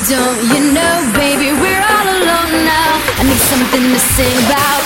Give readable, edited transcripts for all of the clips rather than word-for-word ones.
don't you know, baby, we're all alone now. I need something to sing about.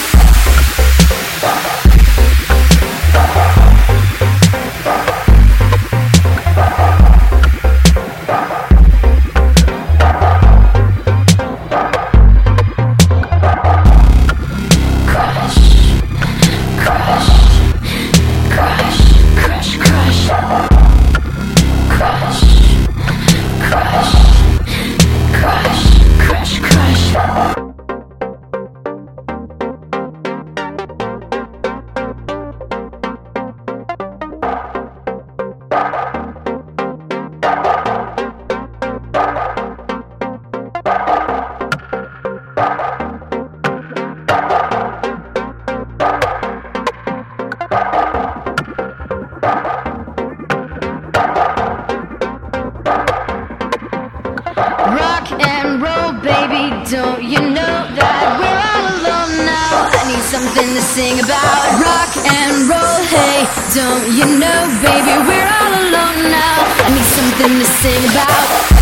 Rock and roll, baby, don't you know that we're all alone now? I need something to sing about. Rock and roll, hey, don't you know, baby, we're all alone now. I need something to sing about.